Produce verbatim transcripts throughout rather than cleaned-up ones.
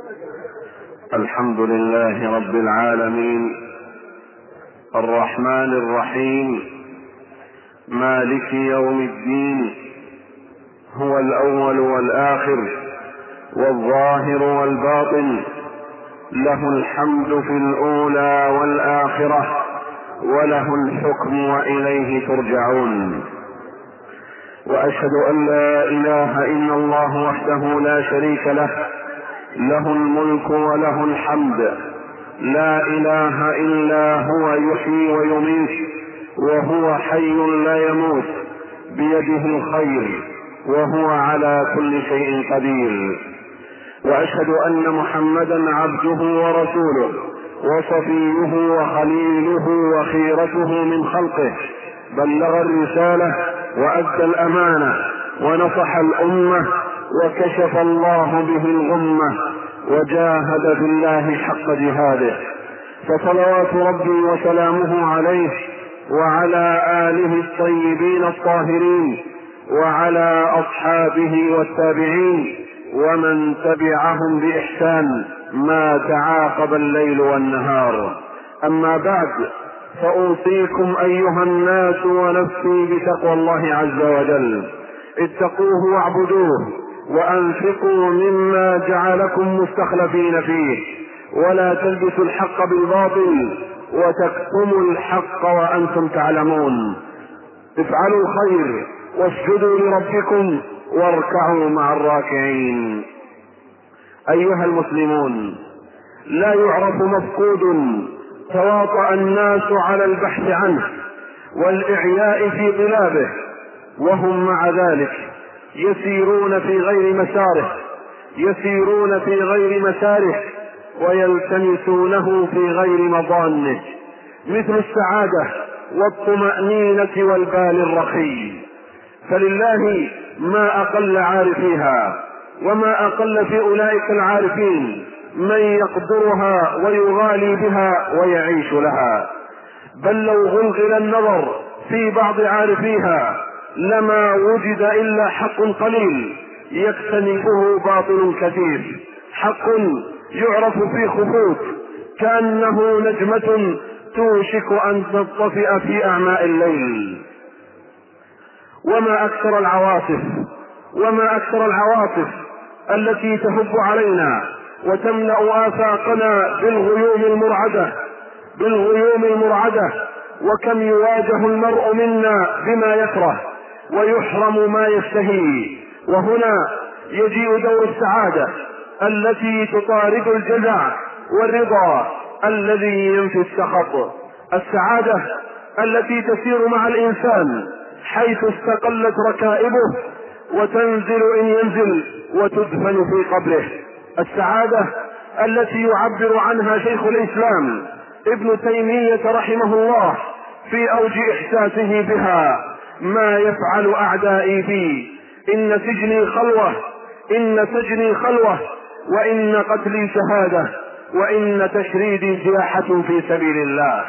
الحمد لله رب العالمين، الرحمن الرحيم، مالك يوم الدين، هو الأول والآخر والظاهر والباطن، له الحمد في الأولى والآخرة، وله الحكم وإليه ترجعون. وأشهد أن لا إله إلا الله وحده لا شريك له، له الملك وله الحمد، لا إله إلا هو يحيي ويميت وهو حي لا يموت، بيده الخير وهو على كل شيء قدير. وأشهد أن محمدا عبده ورسوله وصفيه وخليله وخيرته من خلقه، بلغ الرسالة وأدى الأمانة ونصح الأمة وكشف الله به الغمة وجاهد في الله حق جهاده، فصلوات ربي وسلامه عليه وعلى آله الطيبين الطاهرين وعلى أصحابه والتابعين ومن تبعهم بإحسان ما تعاقب الليل والنهار. أما بعد، فأوصيكم أيها الناس ونفسي بتقوى الله عز وجل. اتقوه واعبدوه وأنفقوا مما جعلكم مستخلفين فيه، ولا تلبسوا الحق بالباطل وتكتموا الحق وأنتم تعلمون. افعلوا الخير واسجدوا لربكم واركعوا مع الراكعين. أيها المسلمون، لا يعرف مفقود تواطأ الناس على البحث عنه والإعياء في طلابه، وهم مع ذلك يسيرون في غير مساره يسيرون في غير مساره ويلتمسونه في غير مضانه، مثل السعادة والطمأنينة والبال الرخي. فلله ما أقل عارفيها، وما أقل في أولئك العارفين من يقدرها ويغالي بها ويعيش لها. بل لو غلغل النظر في بعض عارفيها لما وجد إلا حق قليل يكتنفه باطل كثير، حق يعرف في خفوت كأنه نجمة توشك أن تطفئ في أعماء الليل. وما أكثر العواصف وما أكثر العواطف التي تهب علينا وتملأ آفاقنا بالغيوم المرعدة بالغيوم المرعدة وكم يواجه المرء منا بما يكره ويحرم ما يشتهي. وهنا يجيء دور السعادة التي تطارد الجزع والرضا الذي ينفي السخط، السعادة التي تسير مع الإنسان حيث استقلت ركائبه وتنزل إن ينزل وتدفن في قبره، السعادة التي يعبر عنها شيخ الإسلام ابن تيمية رحمه الله في أوج إحساسه بها: ما يفعل أعدائي بي، إن سجني خلوة إن سجني خلوة وإن قتلي شهادة وإن تشريدي سياحة في سبيل الله.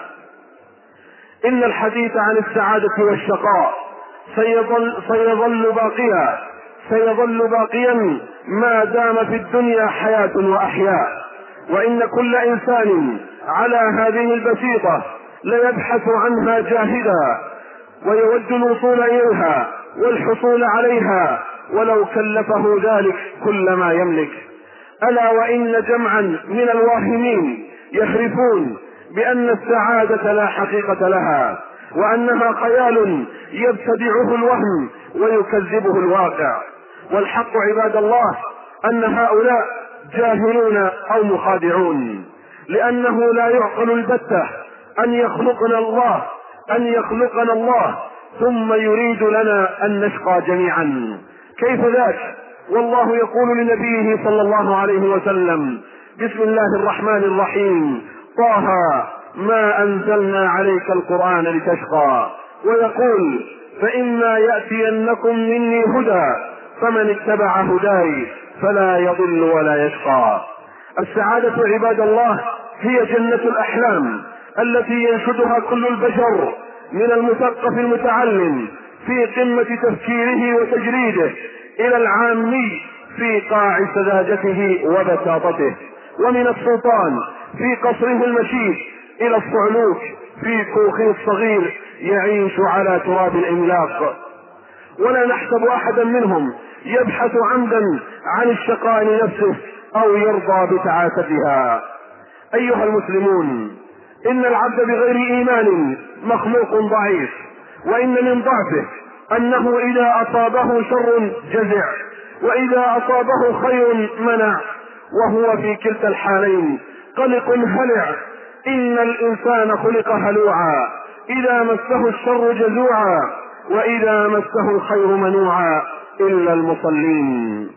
إن الحديث عن السعادة والشقاء سيظل, سيظل باقيا سيظل باقيا ما دام في الدنيا حياة وأحياء، وإن كل إنسان على هذه البسيطة ليبحث عنها جاهدا ويود الوصول إليها والحصول عليها ولو كلفه ذلك كل ما يملك. ألا وإن جمعا من الواهمين يخرفون بأن السعادة لا حقيقة لها، وأنها خيال يبتدعه الوهم ويكذبه الواقع. والحق عباد الله أن هؤلاء جاهلون أو مخادعون، لأنه لا يعقل البتة أن يخلقنا الله أن يخلقنا الله ثم يريد لنا أن نشقى جميعا. كيف ذاك والله يقول لنبيه صلى الله عليه وسلم: بسم الله الرحمن الرحيم، طه ما أنزلنا عليك القرآن لتشقى، ويقول: فإما يأتينكم مني هدى فمن اتبع هداي فلا يضل ولا يشقى. السعادة عباد الله هي جنة الأحلام التي ينشدها كل البشر، من المثقف المتعلم في قمة تفكيره وتجريده إلى العامي في قاع سذاجته وبساطته، ومن السلطان في قصره المشيد إلى الصعلوك في كوخه الصغير يعيش على تراب الإملاق. ولا نحسب أحدا منهم يبحث عمدا عن الشقاء لنفسه أو يرضى بتعاستها. أيها المسلمون، إن العبد بغير إيمان مخلوق ضعيف، وإن من ضعفه أنه إذا أصابه شر جزع، وإذا أصابه خير منع، وهو في كلتا الحالين قلق هلع. إن الإنسان خلق هلوعا، إذا مسه الشر جزوعا، وإذا مسه الخير منوعا، إلا المصلين.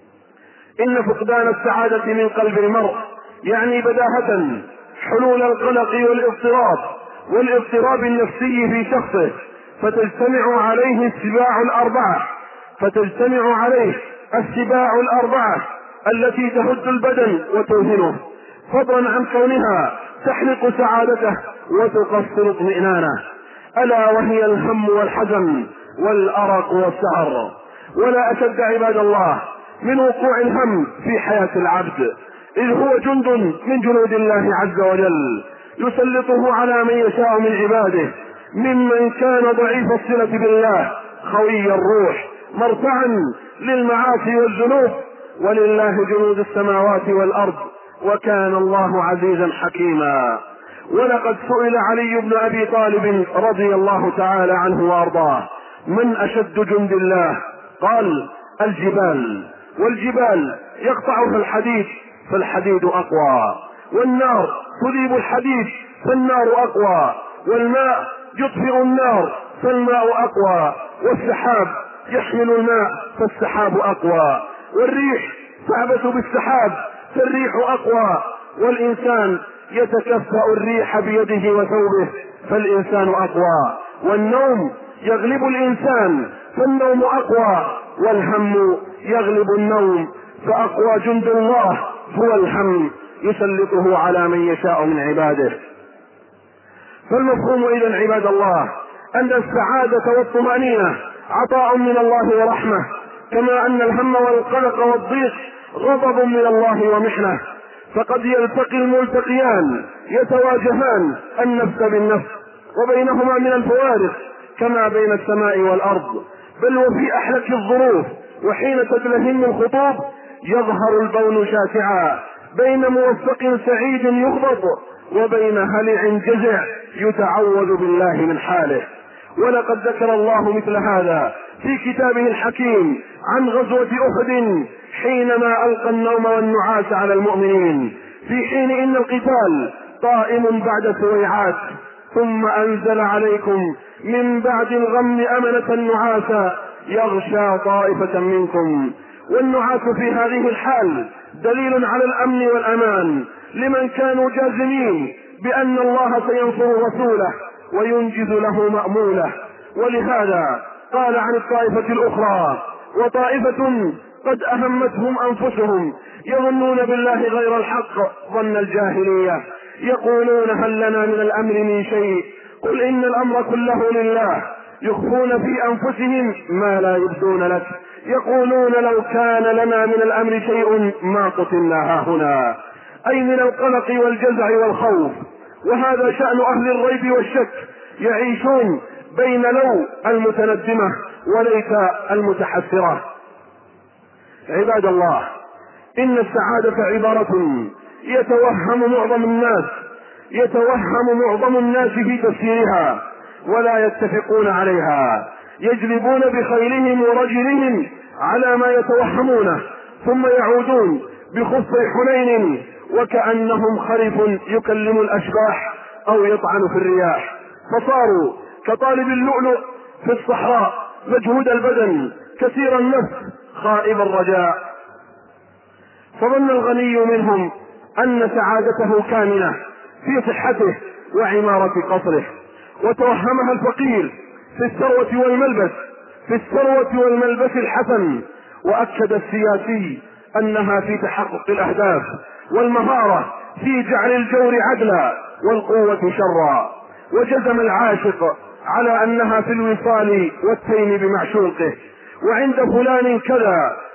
إن فقدان السعادة من قلب المرء يعني بداهة حلول القلق والاضطراب والاضطراب النفسي في شخصه، فتجتمع عليه السباع الأربعة فتجتمع عليه السباع الأربعة التي تهد البدن وتوهنه، فضلا عن كونها تحرق سعادته وتقصر اطمئنانه، ألا وهي الهم والحزن والأرق والسهر. ولا أشد عباد الله من وقوع الهم في حياة العبد، إذ هو جند من جنود الله عز وجل يسلطه على من يشاء من عباده، ممن كان ضعيف الصلة بالله خوي الروح مرتعا للمعاصي والذنوب. ولله جنود السماوات والأرض وكان الله عزيزا حكيما. ولقد سئل علي بن أبي طالب رضي الله تعالى عنه وأرضاه: من أشد جند الله؟ قال: الجبال، والجبال يقطعها الحديد فالحديد أقوى، والنار تذيب الحديد فالنار أقوى، والماء يطفئ النار فالماء أقوى، والسحاب يحمل الماء فالسحاب أقوى، والريح تعبث بالسحاب فالريح أقوى، والإنسان يتكفأ الريح بيده وثوبه فالإنسان أقوى، والنوم يغلب الإنسان فالنوم أقوى، والهم يغلب النوم فأقوى جند الله هو الهم يسلطه على من يشاء من عباده. فالمفهوم إذن عباد الله أن السعادة والطمأنينة عطاء من الله ورحمة، كما أن الهم والقلق والضيق غضب من الله ومحنة، فقد يلتقي الملتقيان يتواجهان النفس بالنفس، وبينهما من الفوارق كما بين السماء والأرض، بل وفي أحلك الظروف وحين تدلهم الخطوب يظهر البون شاسعا بين موفق سعيد يغضب وبين هلع جزع يتعوذ بالله من حاله. ولقد ذكر الله مثل هذا في كتابه الحكيم عن غزوة أحد حينما ألقى النوم والنعاس على المؤمنين، في حين إن القتال قائم بعد سويعات، ثم أنزل عليكم من بعد الغم أمنة نعاسا يغشى طائفة منكم. والنعاس في هذه الحال دليل على الأمن والأمان لمن كانوا جازمين بأن الله سينصر رسوله وينجز له مأموله. ولهذا قال عن الطائفة الأخرى: وطائفة قد أهمتهم أنفسهم يظنون بالله غير الحق ظن الجاهلية يقولون هل لنا من الأمر من شيء قل إن الأمر كله لله يخفون في أنفسهم ما لا يبدون لك يقولون لو كان لنا من الأمر شيء ما قتلنا هاهنا، أي من القلق والجزع والخوف. وهذا شأن أهل الريب والشك، يعيشون بين لو المتندمة وليس المتحسرة. عباد الله، إن السعادة عبارة يتوهم معظم الناس يتوهم معظم الناس في تفسيرها ولا يتفقون عليها، يجلبون بخيلهم ورجلهم على ما يتوهمونه ثم يعودون بخف حنين وكأنهم خرف يكلم الأشباح أو يطعن في الرياح، فصاروا كطالب اللؤلؤ في الصحراء مجهود البدن كثير النفس خائب الرجاء. فظن الغني منهم أن سعادته كامنة في صحته وعمارة قصره، وتوهمها الفقير في الثروة والملبس في الثروة والملبس الحسن. وأكد السياسي أنها في تحقق الأهداف، والمهارة في جعل الجور عدلا والقوة شرا. وجزم العاشق على أنها في الوصال والتيم بمعشوقه، وعند فلان كذا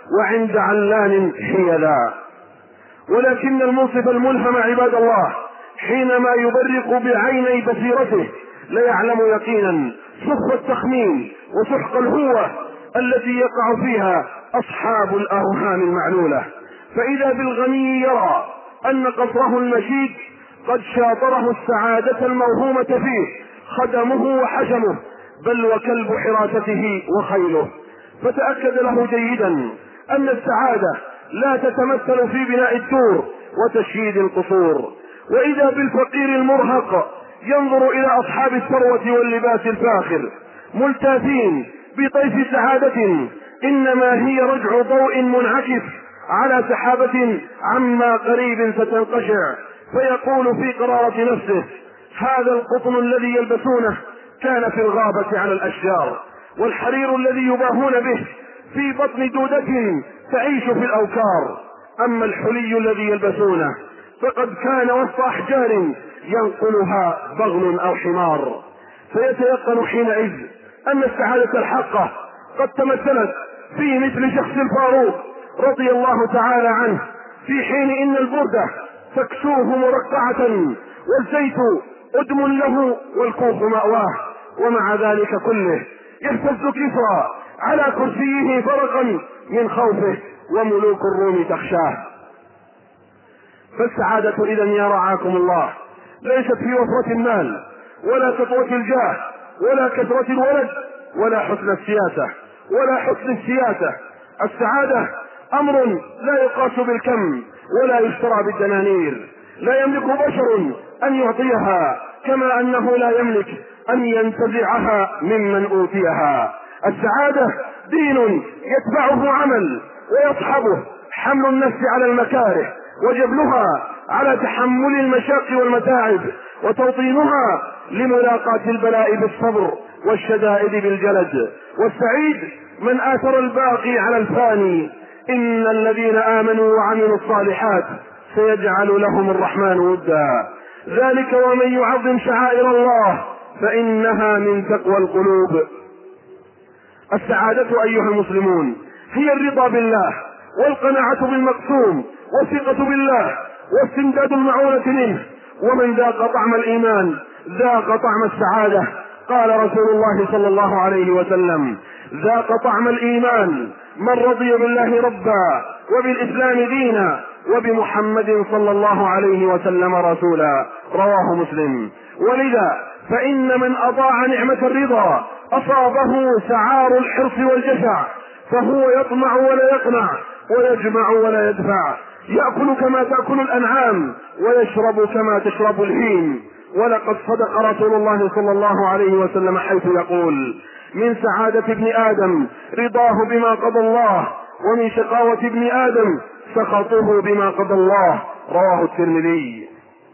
وعند علان حيلا. ولكن المنصف الملهم عباد الله حينما يبرق بعيني بصيرته ليعلم يقينا سخف التخمين وسحق الهوة التي يقع فيها أصحاب الأوهام المعلولة. فإذا بالغني يرى أن قصره المشيد قد شاطره السعادة الموهومة فيه خدمه وحشمه، بل وكلب حراسته وخيله. فتأكد له جيدا أن السعادة لا تتمثل في بناء الدور وتشييد القصور. وإذا بالفقير المرهق ينظر إلى أصحاب الثروة واللباس الفاخر ملتافين بطيف سعادة إنما هي رجع ضوء منعكس على سحابة عما قريب ستنقشع، فيقول في قرارة نفسه: هذا القطن الذي يلبسونه كان في الغابة على الأشجار، والحرير الذي يباهون به في بطن دودة تعيش في الأوكار، أما الحلي الذي يلبسونه فقد كان وسط أحجار ينقلها بغل أو حمار. فيتيقن حينئذ أن السعادة الحقة قد تمثلت في مثل شخص الفاروق رضي الله تعالى عنه، في حين إن البردة تكسوه مرقعة والزيت أدم له والكوخ مأواه، ومع ذلك كله يهتز كسرى على كرسيه فرقا من خوفه وملوك الروم تخشاه. فالسعادة إذن يا رعاكم الله ليست في وفرة المال ولا سطوة الجاه ولا كثرة الولد ولا حسن السياسة ولا حسن السياسة. السعادة أمر لا يقاس بالكم ولا يشترى بالدنانير، لا يملك بشر أن يعطيها كما أنه لا يملك أن ينتزعها ممن أوتيها. السعادة دين يتبعه عمل ويصحبه حمل النفس على المكاره وجبلها على تحمل المشاق والمتاعب وتوطينها لملاقاة البلاء بالصبر والشدائد بالجلد. والسعيد من آثر الباقي على الفاني. إن الذين آمنوا وعملوا الصالحات سيجعل لهم الرحمن ودا، ذلك ومن يعظم شعائر الله فإنها من تقوى القلوب. السعادة أيها المسلمون هي الرضا بالله والقناعة بالمقسوم والثقة بالله واستمداد المعونة منه. ومن ذاق طعم الإيمان ذاق طعم السعادة. قال رسول الله صلى الله عليه وسلم: ذاق طعم الإيمان من رضي بالله ربا وبالإسلام دينا وبمحمد صلى الله عليه وسلم رسولا. رواه مسلم. ولذا فإن من أضاع نعمة الرضا أصابه سعار الحرص والجشع، فهو يطمع ولا يقنع ويجمع ولا يدفع، يأكل كما تأكل الأنعام ويشرب كما تشرب الهيم. ولقد صدق رسول الله صلى الله عليه وسلم حيث يقول: من سعادة ابن آدم رضاه بما قضى الله، ومن شقاوة ابن آدم سخطه بما قضى الله. رواه الترمذي.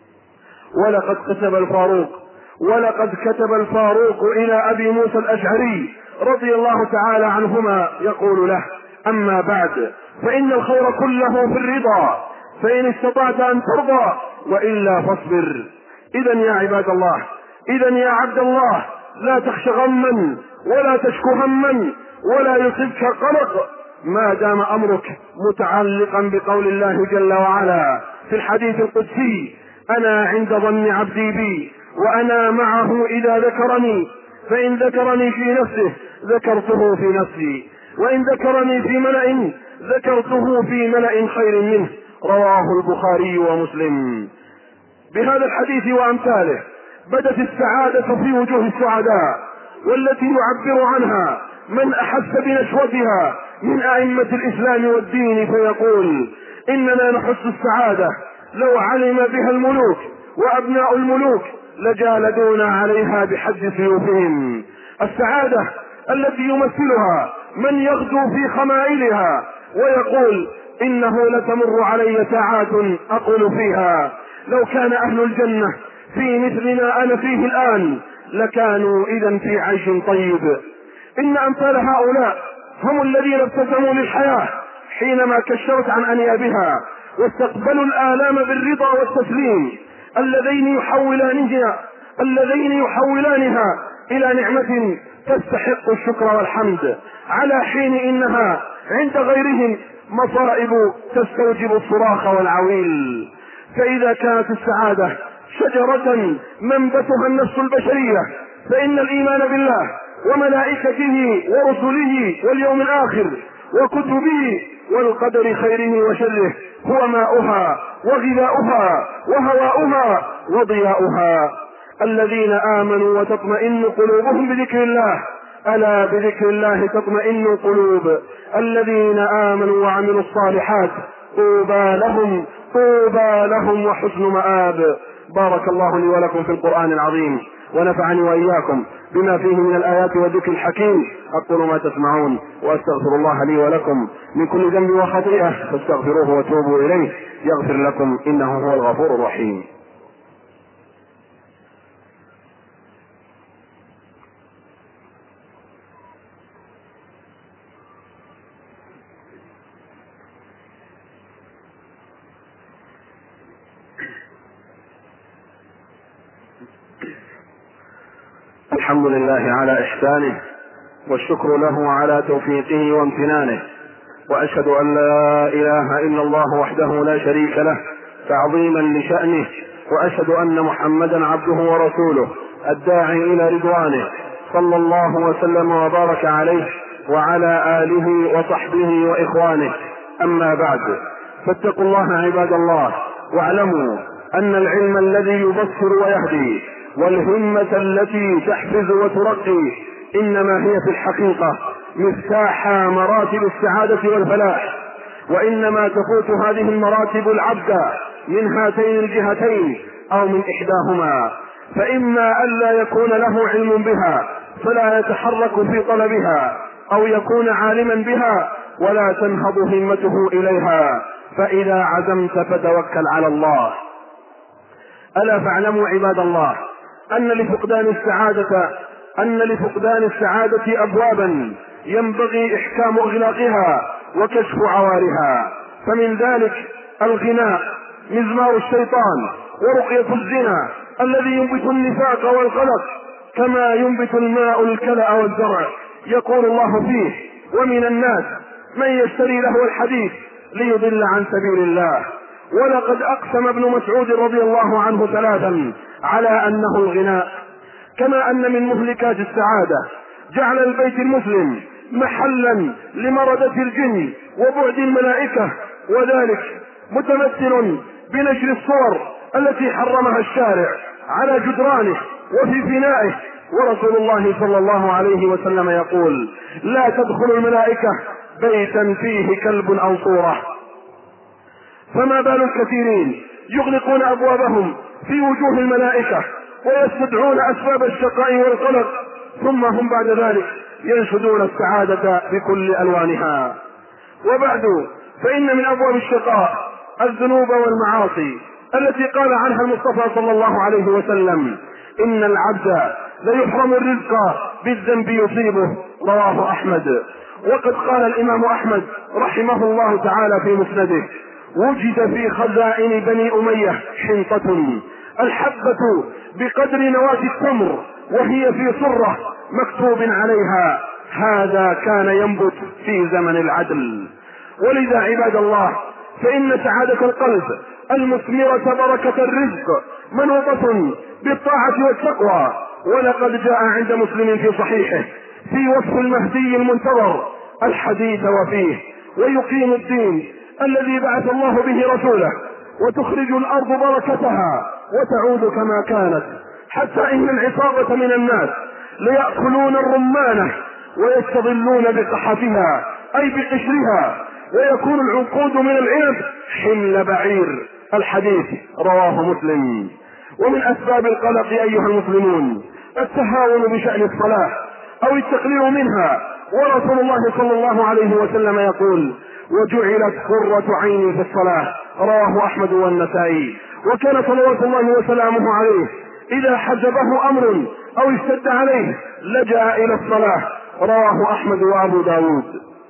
ولقد كتب الفاروق ولقد كتب الفاروق إلى أبي موسى الأشعري رضي الله تعالى عنهما يقول له: أما بعد، فإن الخير كله في الرضا، فإن استطعت أن ترضى وإلا فاصبر. إذن يا عباد الله، إذن يا عبد الله، لا تخش غما ولا تشكو هما ولا يصبك قلق ما دام أمرك متعلقا بقول الله جل وعلا في الحديث القدسي: أنا عند ظن عبدي بي وأنا معه إذا ذكرني، فإن ذكرني في نفسه ذكرته في نفسي، وإن ذكرني في ملأ ذكرته في ملأ خير منه. رواه البخاري ومسلم. بهذا الحديث وأمثاله بدت السعادة في وجوه السعداء، والتي يعبر عنها من أحس بنشوتها من أئمة الإسلام والدين، فيقول: إننا نحس السعادة لو علم بها الملوك وأبناء الملوك لجالدونا عليها بحد سيوفهم. السعادة التي يمثلها من يغدو في خمائلها ويقول: إنه لتمر علي ساعات أقول فيها لو كان أهل الجنة في مثلنا أنا فيه الآن لكانوا إذن في عيش طيب. إن أمثال هؤلاء هم الذين ابتسموا للحياة حينما كشرت عن أنيابها، واستقبلوا الآلام بالرضا والتسليم، اللذين يحولانها اللذين يحولانها إلى نعمة تستحق الشكر والحمد، على حين إنها عند غيرهم مصائب تستوجب الصراخ والعويل. فإذا كانت السعادة شجرة منبتها النفس البشرية، فإن الإيمان بالله وملائكته ورسله واليوم الآخر وكتبه والقدر خيره وشره هو ماؤها وغذاؤها وهواؤها وضياؤها. الذين آمنوا وتطمئن قلوبهم بذكر الله، ألا بذكر الله تطمئن القلوب. الذين آمنوا وعملوا الصالحات طوبى لهم طوبى لهم وحسن مآب. بارك الله لي ولكم في القرآن العظيم، ونفعني وإياكم بما فيه من الآيات والذكر الحكيم. أقول ما تسمعون وأستغفر الله لي ولكم من كل ذنب وخطيئة، فاستغفروه وتوبوا إليه يغفر لكم، إنه هو الغفور الرحيم. الحمد لله على إحسانه، والشكر له على توفيقه وامتنانه، وأشهد أن لا إله إلا الله وحده لا شريك له تعظيما لشأنه، وأشهد أن محمدا عبده ورسوله الداعي إلى رضوانه، صلى الله وسلم وبارك عليه وعلى آله وصحبه وإخوانه. أما بعد، فاتقوا الله عباد الله، واعلموا أن العلم الذي يبصر ويهدي والهمة التي تحفز وترقي إنما هي في الحقيقة مفتاح مراتب السعادة والفلاح، وإنما تفوت هذه المراتب العبد من هاتين الجهتين أو من إحداهما، فإما ألا يكون له علم بها فلا يتحرك في طلبها، أو يكون عالما بها ولا تنهض همته إليها. فإذا عزمت فتوكل على الله. ألا فاعلموا عباد الله أن لفقدان السعادة أن لفقدان السعادة أبوابا ينبغي إحكام إغلاقها وكشف عوارها. فمن ذلك الغناء مزمار الشيطان، ورقية الزنا الذي ينبت النفاق والقلق كما ينبت الماء الكلأ والزرع. يقول الله فيه: ومن الناس من يشتري له الحديث ليضل عن سبيل الله. ولقد أقسم ابن مسعود رضي الله عنه ثلاثا على أنه الغناء. كما أن من مهلكات السعادة جعل البيت المسلم محلا لمردة الجن وبعد الملائكة، وذلك متمثل بنشر الصور التي حرمها الشارع على جدرانه وفي فنائه. ورسول الله صلى الله عليه وسلم يقول: لا تدخل الملائكة بيتا فيه كلب أو صورة. فما بال الكثيرين يغلقون أبوابهم في وجوه الملائكة ويستدعون أسباب الشقاء والقلق، ثم هم بعد ذلك ينشدون السعادة بكل ألوانها. وبعد، فإن من أبواب الشقاء الذنوب والمعاصي التي قال عنها المصطفى صلى الله عليه وسلم: إن العبد ليحرم الرزق بالذنب يصيبه. رواه أحمد. وقد قال الإمام أحمد رحمه الله تعالى في مسنده: وجد في خزائن بني أمية حنطة الحبة بقدر نواة التمر، وهي في صرة مكتوب عليها: هذا كان ينبت في زمن العدل. ولذا عباد الله، فإن سعادة القلب المثمرة بركة الرزق منوطة بالطاعة والتقوى. ولقد جاء عند مسلم في صحيحه في وصف المهدي المنتظر الحديث وفيه: ويقيم الدين الذي بعث الله به رسوله، وتخرج الأرض بركتها وتعود كما كانت، حتى إن العصابة من الناس ليأكلون الرمانة ويستظلون بقحفها أي بقشرها، ويكون العنقود من العنب حمل بعير. الحديث رواه مسلم. ومن أسباب القلق أيها المسلمون التهاون بشأن الصلاة أو التقليل منها. ورسول الله صلى الله عليه وسلم يقول: وجعلت قرة عيني في الصلاة. رواه أحمد والنسائي. وكان صلوات الله وسلامه عليه إذا حجبه أمر أو اشتد عليه لجأ إلى الصلاة. رواه أحمد وأبو داود.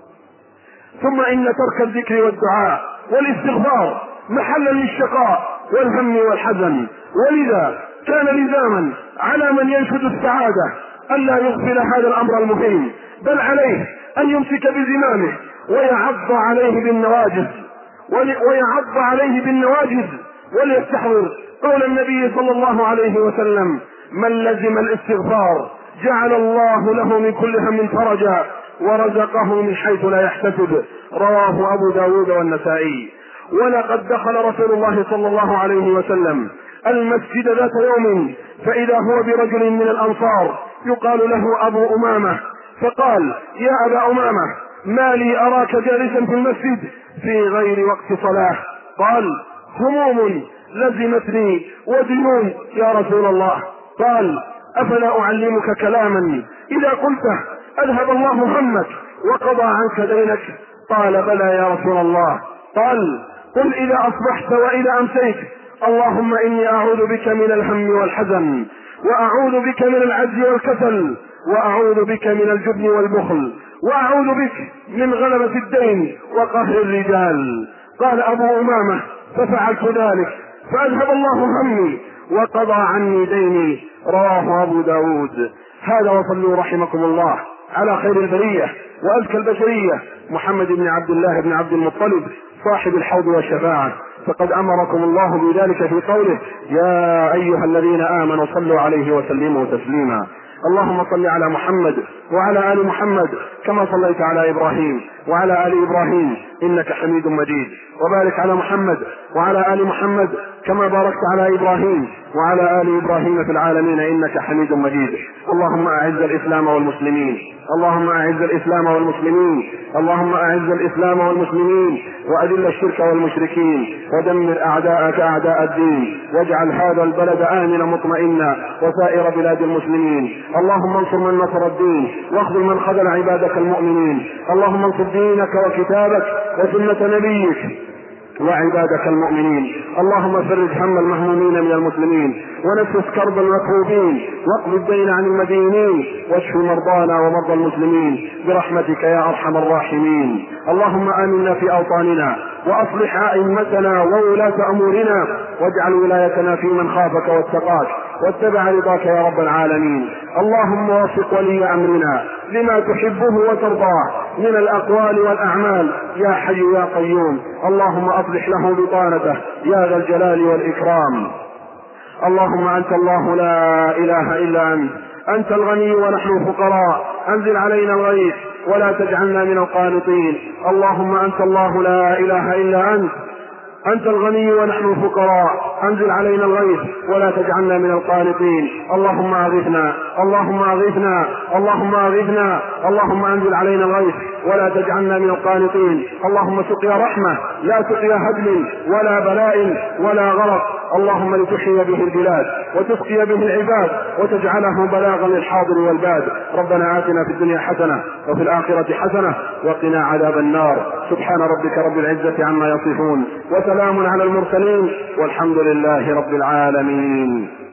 ثم إن ترك الذكر والدعاء والاستغفار محلا للشقاء والهم والحزن. ولذا كان لزاما على من ينشد السعادة ألا يغفل هذا الأمر المهم، بل عليه أن يمسك بزمامه ويعض عليه بالنواجذ ويعض عليه بالنواجذ وليستحضر قول النبي صلى الله عليه وسلم: من لزم الاستغفار جعل الله له من كل هم فرجا ورزقه من حيث لا يحتسب. رواه أبو داود والنسائي. ولقد دخل رسول الله صلى الله عليه وسلم المسجد ذات يوم فإذا هو برجل من الأنصار يقال له أبو أمامة، فقال: يا أبا أمامة، ما لي أراك جالسا في المسجد في غير وقت صلاة؟ قال: هموم لزمتني وديون يا رسول الله. قال: أفلا أعلمك كلاما إذا قلته أذهب الله همك وقضى عنك دينك؟ قال: بلى يا رسول الله. قال: قل إذا أصبحت وإذا أمسيت: اللهم إني أعوذ بك من الهم والحزن، وأعوذ بك من العجز والكسل، وأعوذ بك من الجبن والبخل، وأعوذ بك من غلبة الدين وقهر الرجال. قال أبو أمامة: ففعلت ذلك فأذهب الله همي وقضى عني ديني. رواه أبو داود. هذا وصلوا رحمكم الله على خير البرية وأزكى البشرية محمد بن عبد الله بن عبد المطلب صاحب الحوض والشفاعة، فقد أمركم الله بذلك في قوله: يا أيها الذين آمنوا صلوا عليه وسلموا تسليما. اللهم صل على محمد وعلى آل محمد كما صليت على إبراهيم وعلى آل إبراهيم إنك حميد مجيد، وبارك على محمد وعلى آل محمد كما باركت على إبراهيم وعلى آل إبراهيم في العالمين إنك حميد مجيد. اللهم أعز الإسلام والمسلمين، اللهم أعز الإسلام والمسلمين، اللهم أعز الإسلام والمسلمين وأذل الشرك والمشركين ودمر أعداءك أعداء الدين، واجعل هذا البلد آمنا مطمئنا وسائر بلاد المسلمين. اللهم انصر من نصر الدين واخذل من خذل عبادك المؤمنين. اللهم انصر دينك وكتابك وسنة نبيك وعبادك المؤمنين. اللهم فرج هم المهمومين من المسلمين ونفس كرب المكروبين واقض الدين عن المدينين واشف مرضانا ومرضى المسلمين برحمتك يا أرحم الراحمين. اللهم آمنا في أوطاننا وأصلح أئمتنا وولاة أمورنا واجعل ولايتنا في من خافك واتقاك واتبع رضاك يا رب العالمين. اللهم وفق ولي أمرنا لما تحبه وترضاه من الأقوال والأعمال يا حي يا قيوم. اللهم أصلح له بطانته يا ذا الجلال والإكرام. اللهم أنت الله لا إله إلا أنت، أنت الغني ونحن فقراء، أنزل علينا الغيث ولا تجعلنا من القانطين. اللهم أنت الله لا إله إلا أنت، أنت الغني ونحن فقراء، أنزل علينا الغيث ولا تجعلنا من القانطين. اللهم أغثنا اللهم أغثنا اللهم أغثنا اللهم أنزل علينا الغيث ولا تجعلنا من القانطين. اللهم سقيا رحمة لا سقيا هدم ولا بلاء ولا غرق. اللهم لتحيي به البلاد وتسقي به العباد وتجعله بلاغا للحاضر والباد. ربنا آتنا في الدنيا حسنة وفي الآخرة حسنة وقنا عذاب النار. سبحان ربك رب العزة عما يصفون وسلام على المرسلين والحمد لله رب العالمين.